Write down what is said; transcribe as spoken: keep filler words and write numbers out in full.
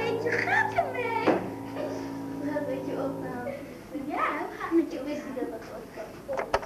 beetje gaat ermee? Een beetje ophouden. Ja, hoe gaat het met je? Wist je dat dat was?